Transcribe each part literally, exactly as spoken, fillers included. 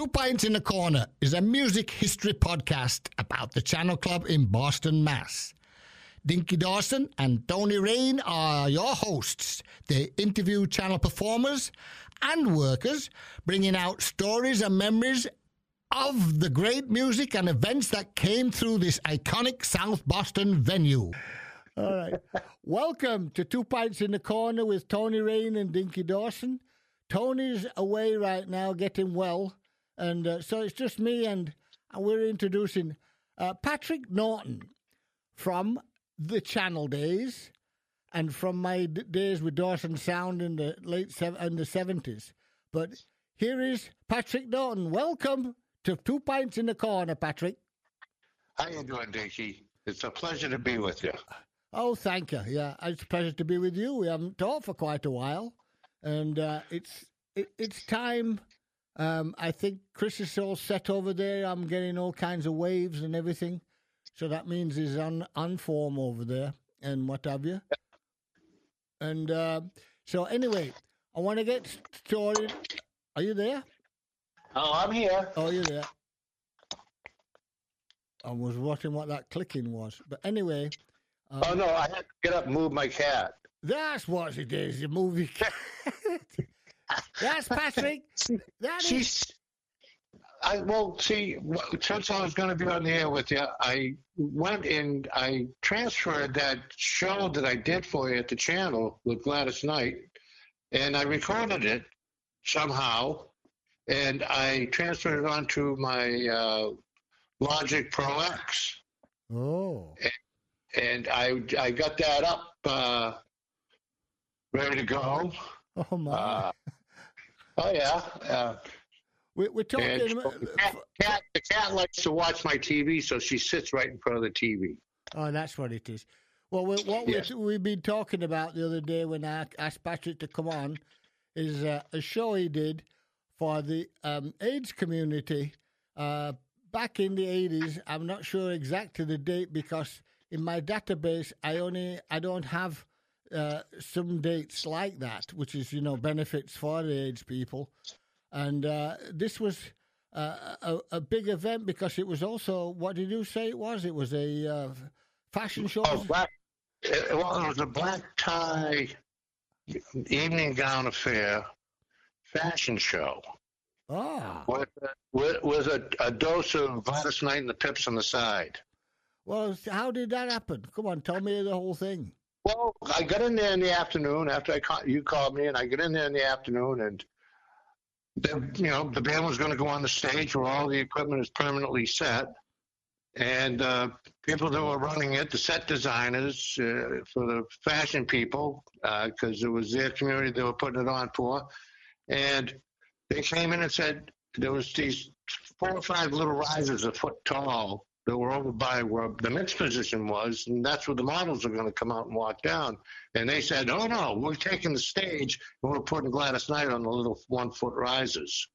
Two Pints in the Corner is a music history podcast about the Channel Club in Boston, Mass. Dinky Dawson and Tony Rain are your hosts. They interview channel performers and workers, bringing out stories and memories of the great music and events that came through this iconic South Boston venue. All right. Welcome to Two Pints in the Corner with Tony Rain and Dinky Dawson. Tony's away right now getting well, and uh, so it's just me, and we're introducing uh, Patrick Norton from the Channel days and from my d- days with Dawson Sound in the late se- in the seventies. But here is Patrick Norton. Welcome to Two Pints in the Corner, Patrick. How you doing, Dinky? It's a pleasure to be with you. Oh, thank you. Yeah, it's a pleasure to be with you. We haven't talked for quite a while, and uh, it's it, it's time. Um, I think Chris is all set over there. I'm getting all kinds of waves and everything, so that means he's on on form over there and what have you. And uh, so anyway, I want to get started. Are you there? Oh, I'm here. Oh, you're there. I was watching what that clicking was, but anyway. Um, oh no, I had to get up and move my cat. That's what it is, the movie cat. That's Patrick. That is. She's. I well, see, since I was going to be on the air with you, I went and I transferred that show that I did for you at the channel with Gladys Knight, and I recorded it somehow, and I transferred it onto my uh, Logic Pro X. Oh. And, and I I got that up, uh, ready to go. Oh my. Uh, oh yeah. Uh, we, we're talking. and the, cat, cat, the cat likes to watch my T V, so she sits right in front of the T V. Oh, that's what it is. Well, we, what yes. we, we've been talking about the other day when I asked Patrick to come on is uh, a show he did for the um, AIDS community uh, back in the eighties. I'm not sure exactly the date because in my database I only I don't have uh, some dates like that, which is you know benefits for the AIDS people. And uh, this was uh, a, a big event because it was also, what did you say it was? It was a uh, fashion show? Oh, black, it, well, it was a black tie evening gown affair fashion show. Ah. With, with, with a, a dose of Gladys Knight and the Pips on the side. Well, how did that happen? Come on, tell me the whole thing. Well, I got in there in the afternoon after I call, you called me, and I got in there in the afternoon, and the, you know the band was going to go on the stage where all the equipment is permanently set, and uh, people that were running it, the set designers uh, for the fashion people, because uh, it was their community they were putting it on for, and they came in and said there was these four or five little risers a foot tall that were over by where the mix position was, and that's where the models are going to come out and walk down. And they said, oh, no, we're taking the stage, and we're putting Gladys Knight on the little one-foot risers.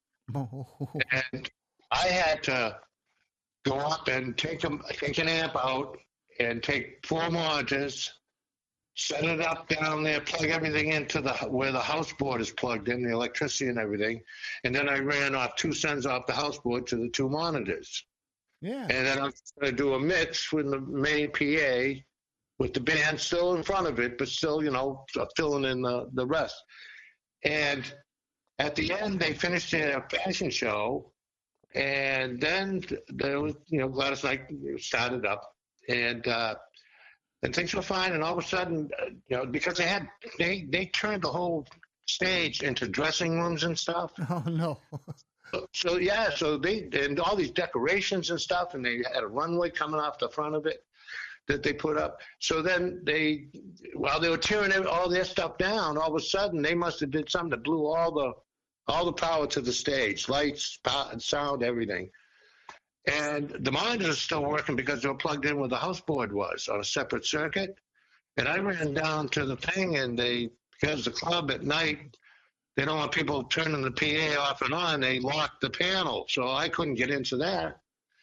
And I had to go up and take, a, take an amp out and take four monitors, set it up down there, plug everything into the where the house board is plugged in, the electricity and everything. And then I ran off two sends off the house board to the two monitors. Yeah. And then I was going to do a mix with the main P A with the band still in front of it, but still, you know, filling in the, the rest. And at the end, they finished their fashion show. And then there was, you know, Gladys Knight started up. And uh, and things were fine. And all of a sudden, uh, you know, because they had, they, they turned the whole stage into dressing rooms and stuff. Oh, no. So, so yeah, so they and all these decorations and stuff, and they had a runway coming off the front of it that they put up. So then they, while they were tearing all their stuff down, all of a sudden they must have did something that blew all the all the power to the stage, lights, power, sound, everything. And the monitors are still working because they were plugged in where the house board was on a separate circuit. And I ran down to the thing, and they because the club at night, they don't want people turning the P A off and on. They locked the panel, so I couldn't get into that.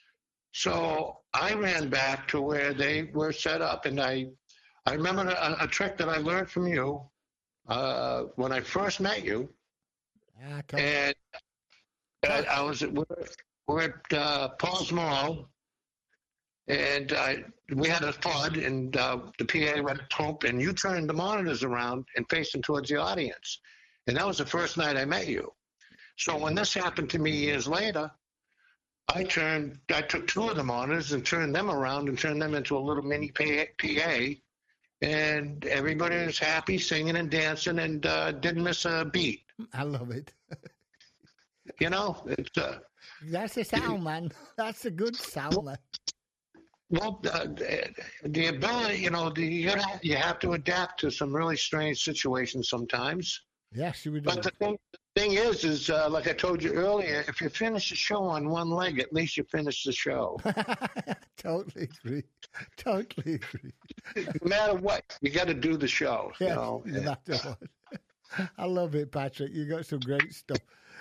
So I ran back to where they were set up, and I, I remember a, a trick that I learned from you uh, when I first met you. Yeah, I and I, I was at, we're, we're at uh, Paul's Mall, and I, we had a flood, and uh, the P A went home, and you turned the monitors around and faced them towards the audience. And that was the first night I met you. So when this happened to me years later, I turned, I took two of the monitors and turned them around and turned them into a little mini P A, and everybody was happy, singing and dancing, and uh, didn't miss a beat. I love it. You know, it's uh, that's a sound, man. That's a good sound. Man. Well, uh, the ability, you know, the, you gotta, you have to adapt to some really strange situations sometimes. Yes, you would. But the thing, the thing is, is uh, like I told you earlier, if you finish the show on one leg, at least you finish the show. Totally agree. Totally agree. No matter what, you got to do the show. Yes, you know? no matter what. I love it, Patrick. You got some great stuff.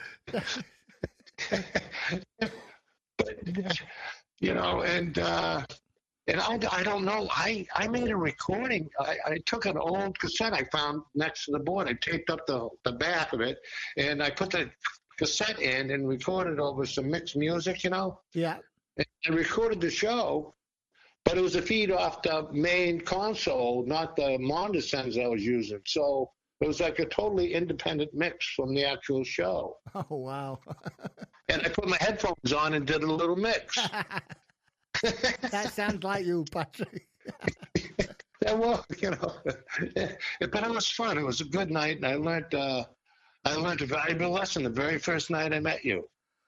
But, you know, and uh, and I, I don't know. I, I made a recording. I, I took an old cassette I found next to the board. I taped up the, the back of it, and I put the cassette in and recorded over some mixed music, you know? Yeah. And I recorded the show, but it was a feed off the main console, not the monitor sends I was using. So it was like a totally independent mix from the actual show. Oh, wow. And I put my headphones on and did a little mix. That sounds like you, Patrick. Yeah, well, you know, but it was fun. It was a good night, and I learned, uh, I learned a valuable lesson the very first night I met you.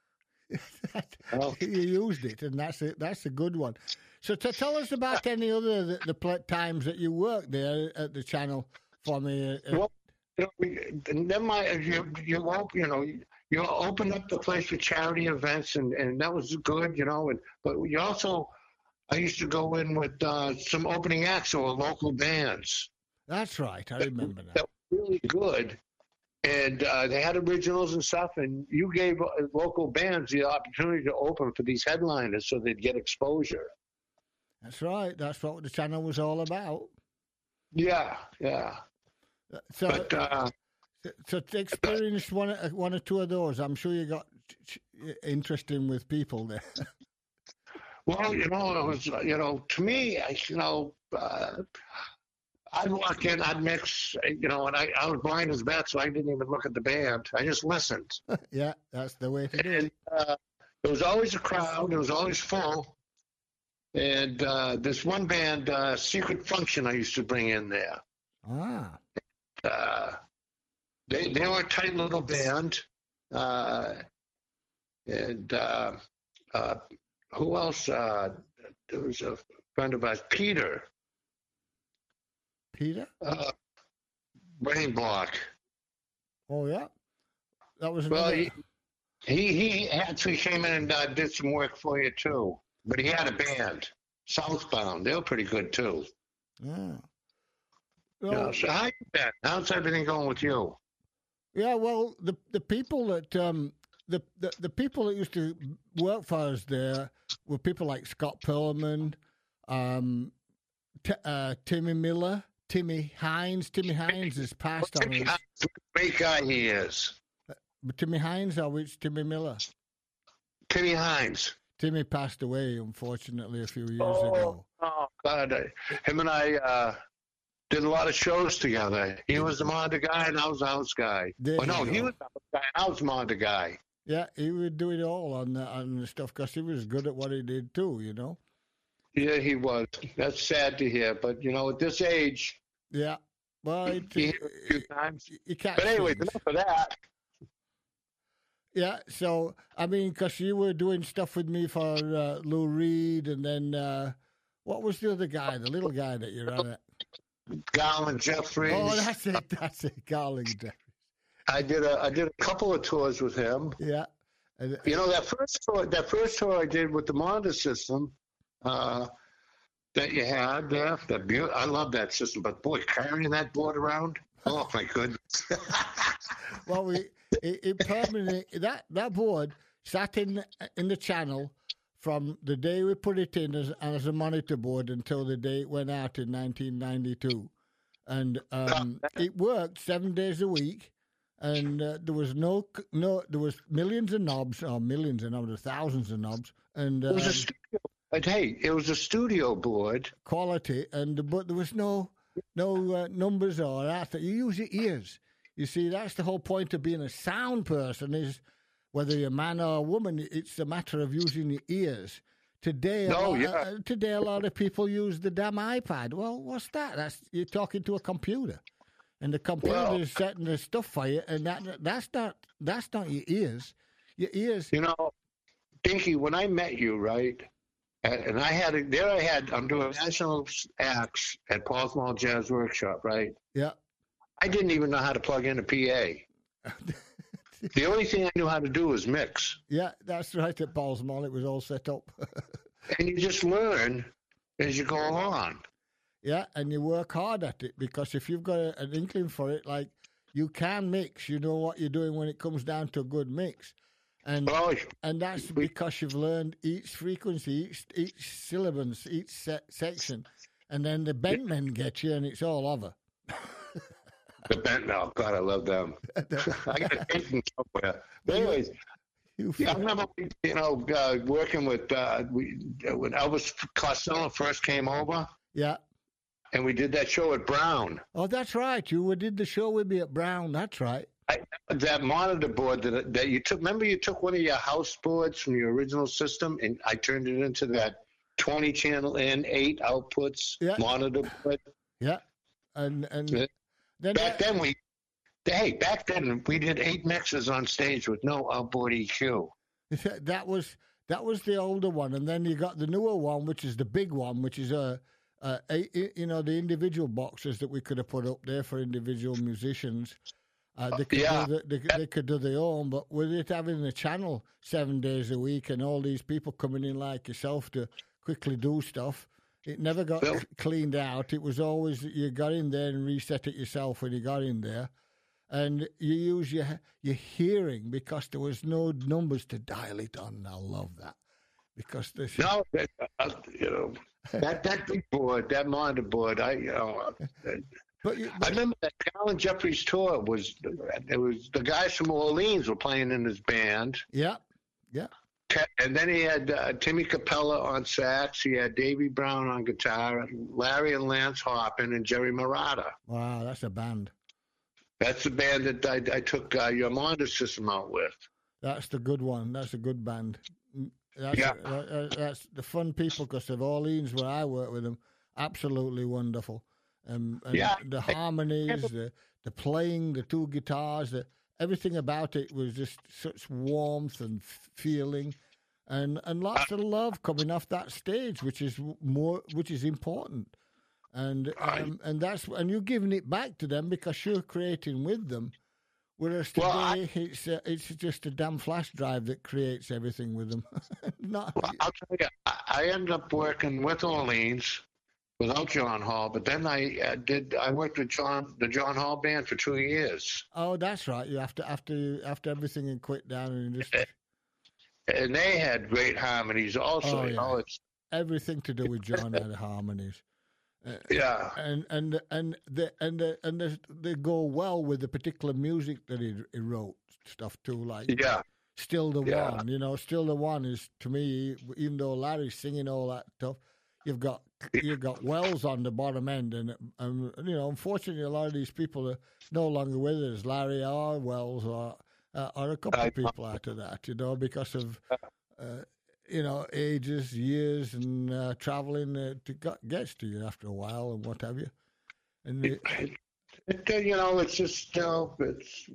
Well, you used it, and that's a, that's a good one. So to tell us about any other the, the play times that you worked there at the channel for me. Uh, well, you know, we, then my you you you know you opened up the place for charity events, and, and that was good, you know. And but you also, I used to go in with uh, some opening acts or local bands. That's right, I remember that. That were really good. And uh, they had originals and stuff, and you gave uh, local bands the opportunity to open for these headliners so they'd get exposure. That's right. That's what the channel was all about. Yeah, yeah. So, but, uh, so to experience one, one or two of those, I'm sure you got interesting with people there. Well, you know, it was, you know, to me, I, you know, uh, I'd walk in, I'd mix, you know, and I, I was blind as bat, so I didn't even look at the band. I just listened. Yeah, that's the way to do and, it. Uh, there was always a crowd. It was always full. And uh, this one band, uh, Secret Function, I used to bring in there. Ah. Uh, they they were a tight little band. Uh, and uh, uh, who else? Uh, there was a friend of ours, Peter. Peter? Uh, brain block. Oh, yeah. That was well, another... he, he he actually came in and uh, did some work for you too. But he had a band, Southbound. They were pretty good too. Yeah. Well, yeah, so how you been? How's everything going with you? Yeah, well, the the people that um the, the the people that used to work for us there were people like Scott Perlman, um, T- uh, Timmy Miller. Timmy Hines. Timmy Hines has passed on us. Great guy he is. Uh, Timmy Hines or which Timmy Miller? Timmy Hines. Timmy passed away, unfortunately, a few years oh, ago. Oh, God. Him and I uh, did a lot of shows together. He was the monitor guy, and I was the house guy. There well, no, go. he was the house guy, and I was the monitor guy. Yeah, he would do it all on the, on the stuff because he was good at what he did, too, you know? Yeah, he was. That's sad to hear, but you know, at this age, yeah. Well, it, you, hear a few times. You can't. But anyways, things. enough of that. Yeah. So I mean, because you were doing stuff with me for uh, Lou Reed, and then uh, what was the other guy, the little guy that you ran at? Garland Jeffries. Oh, that's it. That's it. Garland Jeffries. I did a I did a couple of tours with him. Yeah. And, you know that first tour, that first tour I did with the monitor system. Uh, that you had there, that be- I love that system, but boy, carrying that board around, oh my goodness! Well, we it, it permanently that that board sat in in the channel from the day we put it in as, as a monitor board until the day it went out in nineteen ninety-two, and um, it worked seven days a week, and uh, there was no no there was millions of knobs, or millions of knobs, thousands of knobs, and It was um, a studio. But hey, it was a studio board. quality, and but there was no no uh, numbers or that. You use your ears. You see, that's the whole point of being a sound person. Is whether you're a man or a woman, it's a matter of using your ears. Today, No, a lot, yeah. uh, today a lot of people use the damn iPad. Well, what's that? That's you're talking to a computer, and the computer Well- is setting the stuff for you, and that that's not that's not your ears. Your ears, You know, Dinky, when I met you, right, and, and I had a, there I had I'm doing national acts at Paul Small Jazz Workshop, right? yeah. I didn't even know how to plug in a P A. The only thing I knew how to do was mix, Yeah, that's right. At Paul's Mall, it was all set up. and you just learn as you go along. Yeah, and you work hard at it, because if you've got a, an inkling for it, like you can mix, you know what you're doing when it comes down to a good mix, and Oh, and that's we- because you've learned each frequency, each each syllabus, each se- section, and then the bent men get you, and it's all over. the bent now, God, I love them. I got to take them somewhere. But anyways, You yeah, I remember, you know, uh, working with uh, we when Elvis Costello first came over, yeah. and we did that show at Brown. Oh, that's right. You did the show with me at Brown. That's right. I, that monitor board that that you took. Remember, you took one of your house boards from your original system, and I turned it into that twenty channel in, eight outputs Yeah. monitor board. Yeah, and and Yeah. then Back then, we hey, back then we did eight mixes on stage with no outboard E Q. that was that was the older one, and then you got the newer one, which is the big one, which is a, a, a you know, the individual boxes that we could have put up there for individual musicians. Uh, they could Yeah. do the, they, they could do their own, but with it having the channel seven days a week and all these people coming in like yourself to quickly do stuff, it never got Well- c- cleaned out. It was always you got in there and reset it yourself when you got in there. And you use your your hearing, because there was no numbers to dial it on. I love that, because this No, that, uh, you know that that big board, that monitor board. I you know. But, you, I but remember that Alan Jeffries tour was it was the guys from Orleans were playing in his band, yeah, yeah, and then he had uh, Timmy Capella on sax, he had Davy Brown on guitar, Larry and Lance Hoppin, and Jerry Murata. wow, that's a band. That's the band that I, I took uh, your monitor system out with. That's the good one. That's a good band. Mm, That's, Yeah. that- that- that's the fun people, because of Orleans, where I work with them, absolutely wonderful. Um, and Yeah. the harmonies, the the playing, the two guitars, the, everything about it was just such warmth and f- feeling, and and lots of love coming off that stage, which is more, which is important. And um, and that's and you're giving it back to them because you're creating with them. Whereas today, Well, I- it's uh, it's just a damn flash drive that creates everything with them. Not Well, I'll tell you, I, I ended up working with Orleans without John Hall, but then I uh, did. I worked with John, the John Hall band, for two years, oh, that's right. You after after after everything and quit down and just and they had great harmonies. Also, Oh, you yeah. know, it's everything to do with John had harmonies. Uh, yeah, and and and the and the, and the, they go well with the particular music that he, he wrote stuff too, like yeah, Still the Yeah. One. You know, Still the One is, to me, even though Larry's singing all that stuff, you've got you've got Wells on the bottom end, and um, you know, unfortunately, a lot of these people are no longer with us, Larry or Wells or uh, or a couple I- of people after that, you know, because of. Uh, you know, ages, years, and uh, traveling uh, to get, gets to you after a while, and what have you. And the, it, it, you know, it's just you know, it's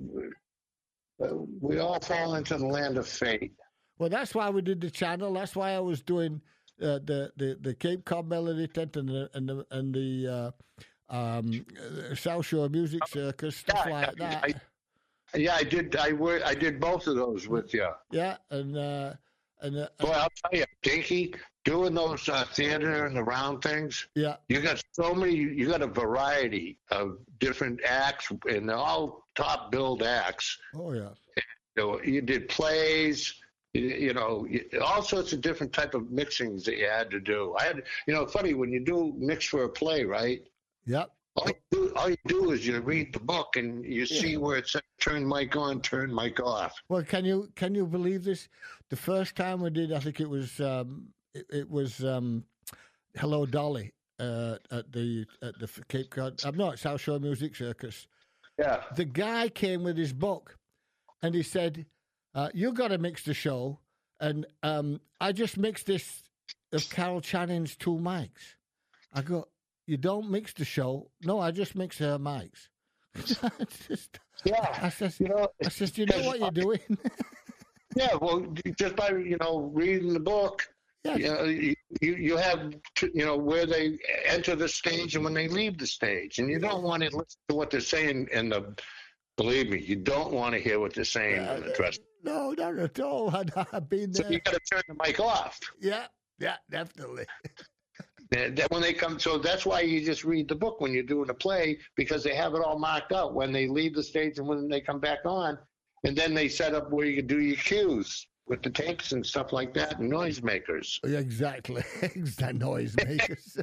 uh, we all fall into the land of fate. well, that's why we did the channel. That's why I was doing uh, the, the the Cape Cod Melody Tent and the and the, and the uh, um, uh, South Shore Music Circus, stuff Yeah, like that. I- Yeah, I did. I work. I did both of those with you. yeah, and uh, and uh, Boy, I'll tell you, Dinky, doing those uh, theater and the round things, yeah, you got so many. You got a variety of different acts, and they're all top billed acts. oh yeah, You know, you did plays. You, you know, you- all sorts of different type of mixings that you had to do. I had, you know, funny when you do mix for a play, right? yeah, All you, do, all you do is you read the book and you Yeah. see where it says turn mic on, turn mic off. Well, can you can you believe this? The first time we did, I think it was um, it, it was um, Hello Dolly uh, at the at the Cape Cod. I'm not South Shore Music Circus. Yeah. The guy came with his book, and he said, uh, "You got to mix the show." And um, I just mixed this of Carol Channing's two mics. I go, "You don't mix the show?" No, I just mix her mics. just, Yeah. I says, You know, I says, "Do you know what you're doing?" yeah, well, just by, you know, reading the book, Yeah. you know, you, you you have, to, you know, where they enter the stage and when they leave the stage. And you don't want to listen to what they're saying in the, believe me, you don't want to hear what they're saying in the dress. No, not at all. I, I've been So there. you got to turn the mic off. Yeah, yeah, definitely. And that when they come, so that's why you just read the book when you're doing a play, because they have it all marked out when they leave the stage and when they come back on. And then they set up where you can do your cues with the takes and stuff like that and noisemakers. Yeah, exactly. Exact noisemakers.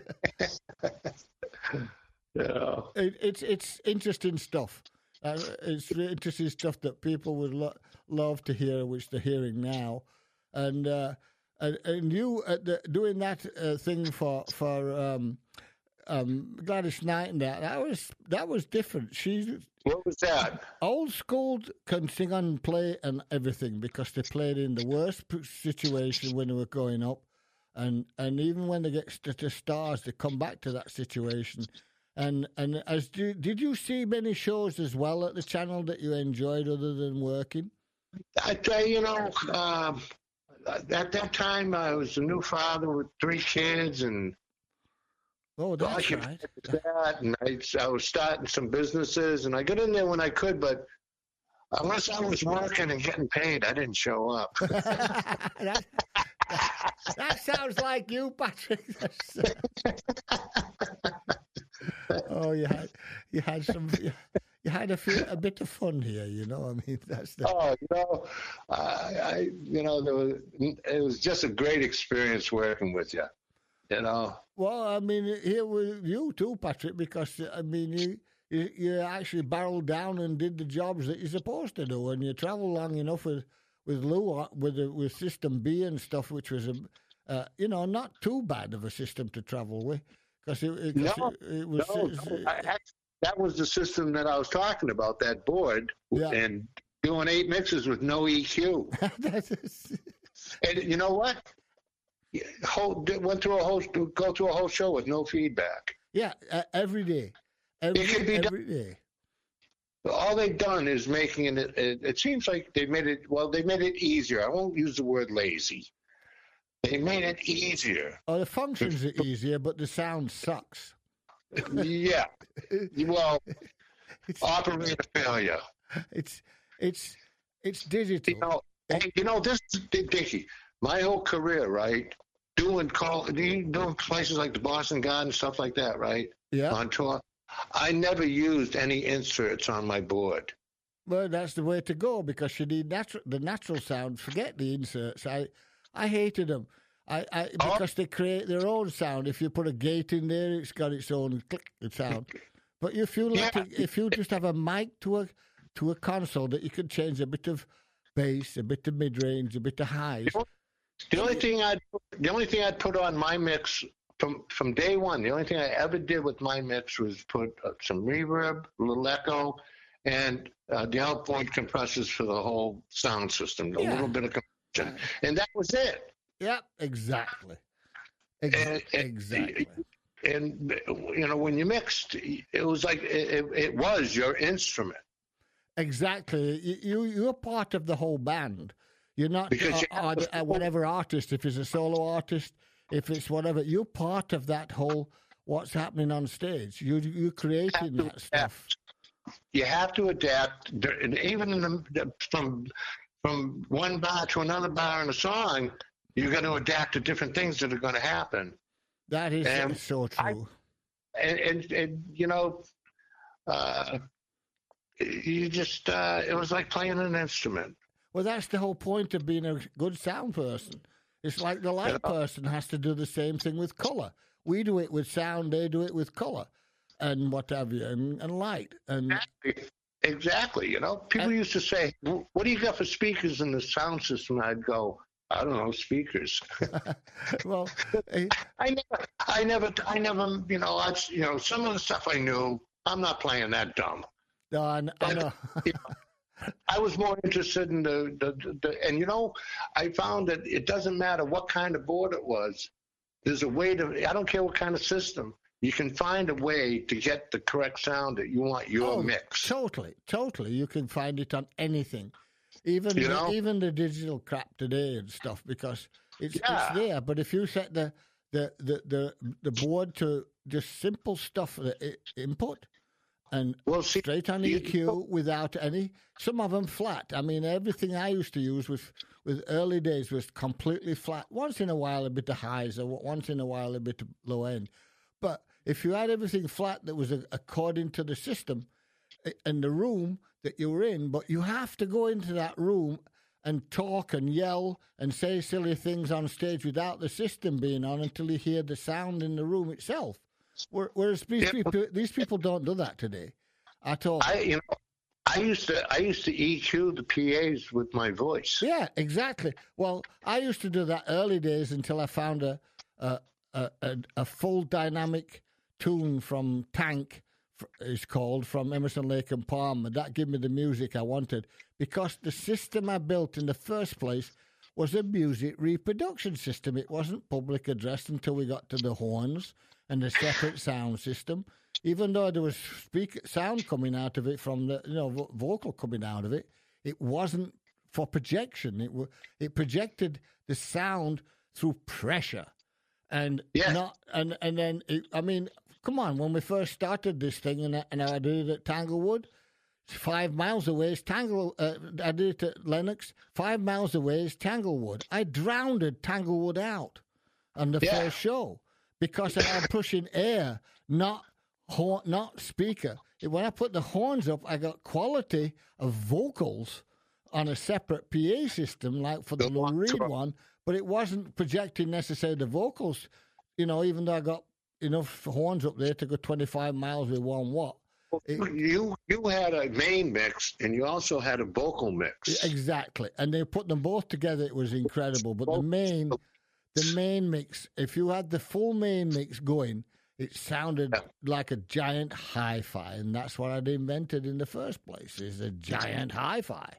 Yeah. it, it's it's interesting stuff. Uh, it's really interesting stuff that people would lo- love to hear, which they're hearing now. And uh, and, and you uh, the, doing that uh, thing for for um, um, Gladys Knight and that that was that was different. She's What was that? old school can sing and play and everything because they played in the worst p- situation when they were growing up, and and even when they get to the stars, they come back to that situation. And and as do, did you see many shows as well at the channel that you enjoyed other than working? I tell you, you know, um, at that time I was a new father with three kids and Oh, that's occupied right. with that, and I, I was starting some businesses, and I got in there when I could, but unless I was working and getting paid, I didn't show up. that, that, that sounds like you, Patrick. Oh, you had you had some you, you had a few, a bit of fun here, you know. I mean, that's the Oh, you know, I, I you know, there was, it was just a great experience working with you. You know. Well, I mean, here with you too, Patrick, because I mean, you, you you actually barreled down and did the jobs that you're supposed to do, and you travel long enough with with Lou with the, with System B and stuff, which was a uh, you know not too bad of a system to travel with, because it, it, No, it, it was. no, no. I, I, that was the system that I was talking about. That board Yeah. and doing eight mixes with no E Q. That's- And you know what? Whole, went through a whole go through a whole show with no feedback. yeah, uh, every day, every, It could be done. every day. All they've done is making it, it. It seems like they made it. Well, they made it easier. I won't use the word lazy. They made it easier. Oh, the functions are easier, but the sound sucks. Yeah. Well, It's operator failure. it's it's it's digital. You know, hey, you know this, Dickie. My whole career, right? Doing call, doing places like the Boston Garden, stuff like that, right? Yeah. On tour. I never used any inserts on my board. Well, that's the way to go because you need natural the natural sound. Forget the inserts. I I hated them. I, I Oh. because they create their own sound. If you put a gate in there, it's got its own click sound. But if you let Yeah. it, if you just have a mic to a to a console that you can change a bit of bass, a bit of mid range, a bit of highs. The only thing I'd the only thing I'd put on my mix from from day one, the only thing I ever did with my mix was put uh, some reverb, a little echo, and uh, the outboard compressors for the whole sound system, a Yeah. little bit of compression, and that was it. Yeah, exactly. Ex- And- and- exactly. And you know, when you mixed, it was like it, it was your instrument. Exactly. You, you you're part of the whole band. You're not Because uh, you have uh, the uh, whatever artist. If it's a solo artist, if it's whatever, you're part of that whole what's happening on stage. You you're creating to that stuff. You have to adapt, and even in the, from from one bar to another bar in a song, you're going to adapt to different things that are going to happen. That is Um, so true. And and, and you know, uh, you just uh, it was like playing an instrument. Well, that's the whole point of being a good sound person. It's like the light Yeah. person has to do the same thing with color. We do it with sound; they do it with color. and what have you, and, and light. And exactly. exactly. You know, people and, used to say, "What do you got for speakers in the sound system?" I'd go, "I don't know, speakers." well, I, I never, I never, I never, you know, I, you know, some of the stuff I knew, I'm not playing that dumb. No, I, I know. you know, I was more interested in the, the, the, the, and you know, I found that it doesn't matter what kind of board it was. There's a way to, I don't care what kind of system, you can find a way to get the correct sound that you want your oh, mix. Totally, totally. You can find it on anything. Even you the, know? even the digital crap today and stuff, because it's Yeah. it's there. But if you set the the, the, the, the board to just simple stuff, the input, and well, see, straight on E Q without any, some of them flat. I mean, everything I used to use with with early days was completely flat. Once in a while, a bit of highs, or once in a while, a bit of low end. But if you had everything flat that was according to the system and the room that you were in, but you have to go into that room and talk and yell and say silly things on stage without the system being on until you hear the sound in the room itself. Whereas these yeah. people, these people don't do that today at all. I, you know, I used to, I used to E Q the P As with my voice. Yeah, exactly. Well, I used to do that early days until I found a a a, a, a full dynamic tune from Tank, is called, from Emerson, Lake and Palmer. That gave me the music I wanted, because the system I built in the first place was a music reproduction system. It wasn't public addressed until we got to the horns and the separate sound system. Even though there was speak sound coming out of it from the, you know, vo- vocal coming out of it, it wasn't for projection. It w- it projected the sound through pressure, and yeah. not and and then it, I mean, come on, when we first started this thing, and I, and I did it at Tanglewood, five miles away is Tangle. Uh, I did it at Lennox, five miles away is Tanglewood. I drowned Tanglewood out on the yeah. first show because I'm pushing air, not horn, not speaker. When I put the horns up, I got quality of vocals on a separate P A system, like for the Lou Reed one, but it wasn't projecting necessarily the vocals. You know, even though I got enough horns up there to go twenty-five miles with one watt. It, you you had a main mix, and you also had a vocal mix. Exactly, and they put them both together. It was incredible. But the main, the main mix, if you had the full main mix going, it sounded yeah. like a giant hi-fi, and that's what I'd invented in the first place, is a giant hi-fi.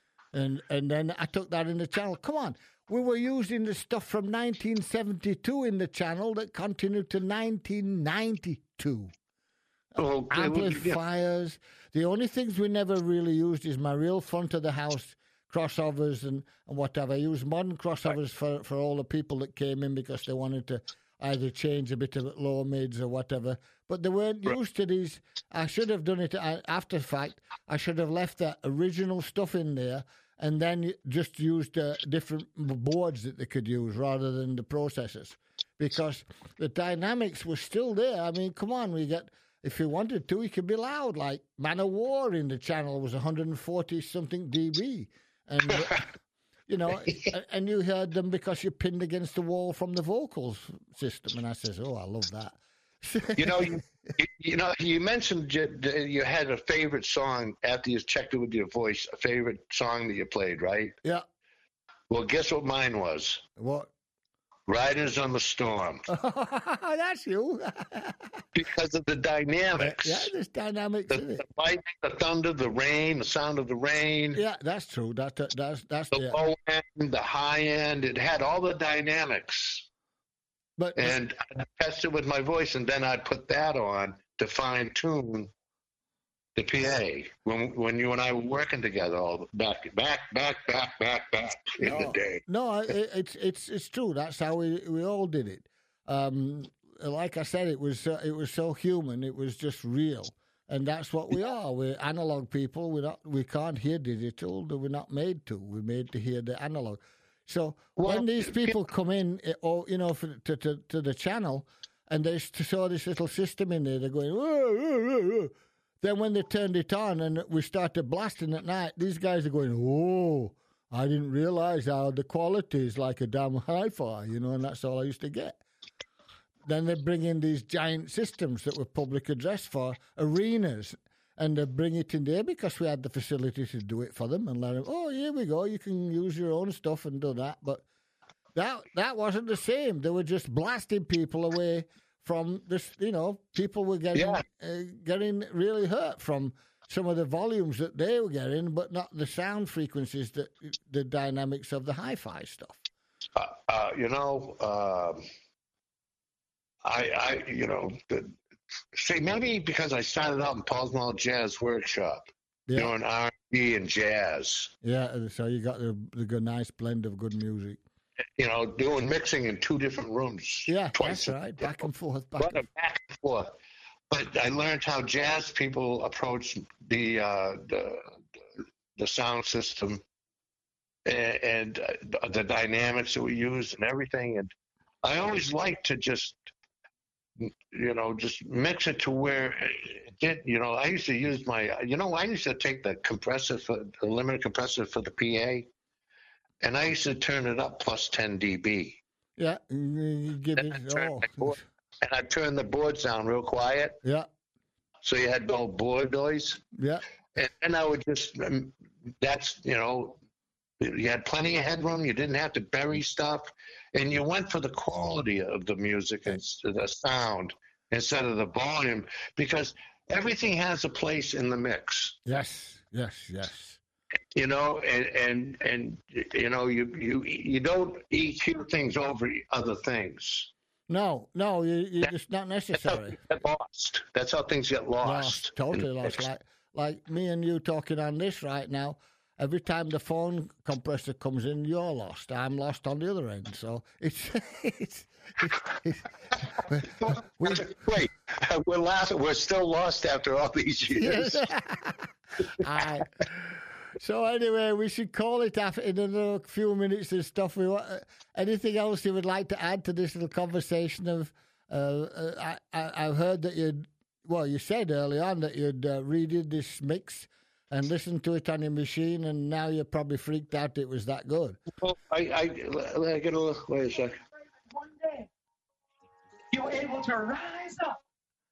And and then I took that in the channel. Come on, we were using the stuff from nineteen seventy-two in the channel that continued to nineteen ninety-two. Oh, okay. Amplifiers. The only things we never really used is my real front of the house crossovers and, and whatever. I used modern crossovers for, for all the people that came in because they wanted to either change a bit of low mids or whatever. But they weren't used to these. I should have done it after the fact. I should have left that original stuff in there and then just used uh, different boards that they could use rather than the processors, because the dynamics were still there. I mean, come on, we get... If you wanted to, you could be loud. Like Man of War in the channel was one hundred forty something dB, and you know, and you heard them because you pinned against the wall from the vocals system. And I says, "Oh, I love that." you know, you, you know, you mentioned you, you had a favorite song after you checked it with your voice. A favorite song that you played, right? Yeah. Well, guess what mine was? What? Riders on the Storm. That's you. Because of the dynamics. Yeah, there's dynamics the, in it. The lightning, the thunder, the rain, the sound of the rain. Yeah, that's true. That, that that's that's the yeah. low end, the high end. It had all the dynamics. But and I tested with my voice, and then I'd put that on to fine tune the P A when when you and I were working together, all back, back, back, back, back, back in no, the day. No, it, it's it's it's true. That's how we we all did it. Um, like I said, it was uh, it was so human. It was just real, and that's what we are. We're analog people. We're not. We can't hear digital. We're not made to. We're made to hear the analog. So well, when these people come in, or you know, for, to, to to the channel, and they saw this little system in there, they're going. Whoa, whoa, whoa, whoa. Then when they turned it on and we started blasting at night, these guys are going, "Oh, I didn't realize how the quality is like a damn hi-fi," you know, and that's all I used to get. then they bring in these giant systems that were public address for arenas, and they bring it in there because we had the facility to do it for them and let them, oh, here we go, you can use your own stuff and do that. But that that wasn't the same. They were just blasting people away from this, you know, people were getting Yeah. uh, getting really hurt from some of the volumes that they were getting, but not the sound frequencies, that the dynamics of the hi-fi stuff. Uh, uh, you know, um, I, I, you know, the, see, maybe because I started out in Paul's Mall Jazz Workshop, Yeah. you know, in R and B and jazz, Yeah, and so you got the, the good, nice blend of good music. you know, doing mixing in two different rooms. Yeah, twice that's a- right. Back and forth, back What and a back and forth. But I learned how jazz people approach the uh, the, the sound system and, and uh, the dynamics that we use and everything. And I always like to just, you know, just mix it to where it did. You know, I used to use my, you know, I used to take the compressor for the limited compressor for the P A, and I used to turn it up plus ten dB. Yeah, you give And I it turned all. my board- and I turned the boards down real quiet, Yeah, so you had no board noise. yeah, And then I would just, um, that's, you know, you had plenty of headroom. You didn't have to bury stuff. And you went for the quality of the music and s- the sound instead of the volume, because everything has a place in the mix, yes, yes, yes. you know, and, and, and you know, you, you, you don't E Q things over other things. No, no, you, you, That- it's not That's how necessary. things get lost. That's how things get lost. Lost, totally in the lost. mix. Like, like me and you talking on this right now. Every time the phone compressor comes in, you're lost. I'm lost on the other end. So it's it's, it's, it's we, Wait, we're laughing. We're still lost after all these years. I, so anyway, we should call it after in another few minutes and stuff. We want, uh, anything else you would like to add to this little conversation of? Uh, uh, I, I I've heard that you'd well, you said early on that you'd uh, redid this mix and listened to it on your machine, and now you're probably freaked out it was that good. Well, I, I, I get a little. Wait a sec. One day, you're able to rise up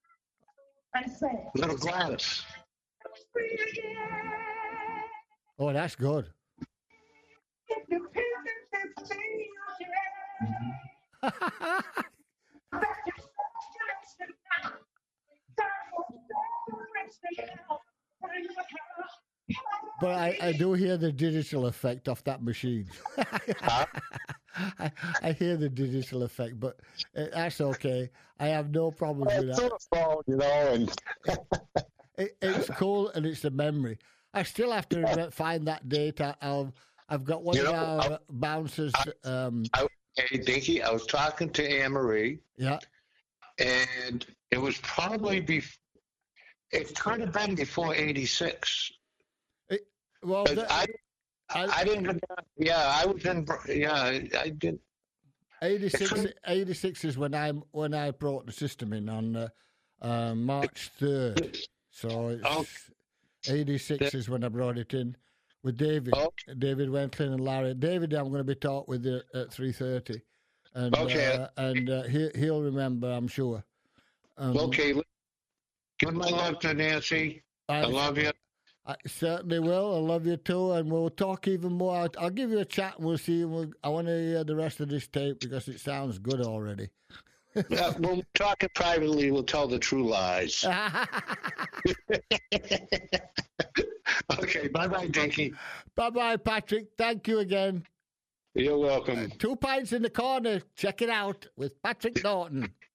and say, Little Gladys. "Free again." Oh, that's good. If you feel that this thing again, that you're so now. Time for separation now. Bring the power. But I, I do hear the digital effect off that machine. I, I hear the digital effect, but uh, that's okay. I have no problem with It's that. on the phone, you know, and It, it's cool and it's the memory. I still have to re- find that data. I'll, I've got one You of know, our bouncers. Um, hey, Dinky, I was talking to Anne Marie, yeah, and it was probably before. It could have been before eighty-six. well, But the, I, I- I didn't. Yeah, I was in. Yeah, I, I did. eighty-six, eighty-six is when I when I brought the system in on uh, uh, March third. So it's Oh. eighty-six is when I brought it in with David, Oh. David Wentlin and Larry. David, I'm going to be talk with you at three thirty, and Okay. uh, and uh, he he'll remember, I'm sure. Um, Okay, give my love to Nancy. I I, love you. I certainly will. I love you too, and we'll talk even more. I'll, I'll give you a chat, and we'll see. We'll, I want to hear the rest of this tape because it sounds good already. Yeah, we'll talk it privately. We'll tell the true lies. Okay, bye bye, Dinky. Bye bye, Patrick. Thank you again. You're welcome. Two Pints in the Corner. Check it out with Patrick Norton.